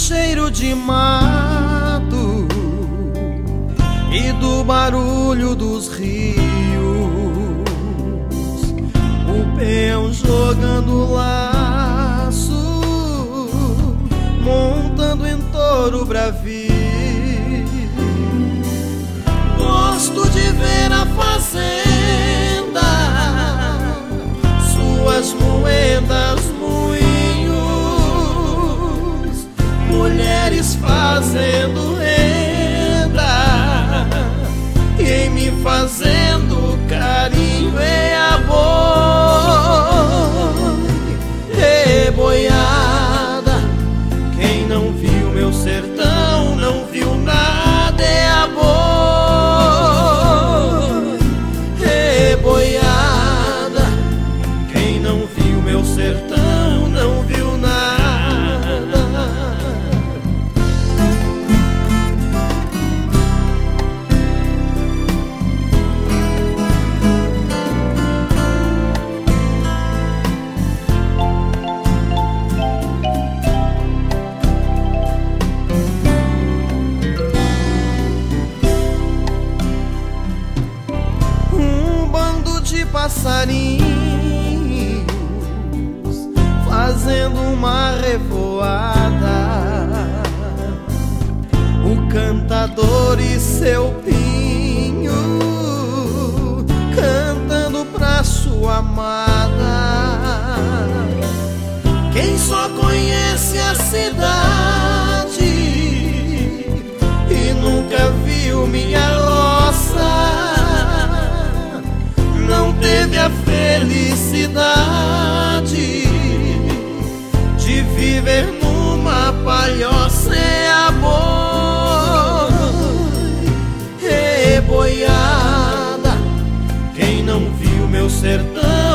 cheiro de mato e do barulho dos rios, o peão jogando laço, montando em touro bravio. Gosto de ver a fazenda, suas moedas, moinhos, mulheres fazendo renda e em me fazendo carinho. É a boi, boiada, quem não viu meu sertão não viu nada. É a boi, boiada, quem não viu meu sertão não viu nada. Passarinhos fazendo uma revoada, o cantador e seu pinho cantando pra sua amada. Quem só conhece a cidade e nunca viu minha roça não teve a felicidade de viver numa palhoça. É a boi, boiada, quem não viu meu sertão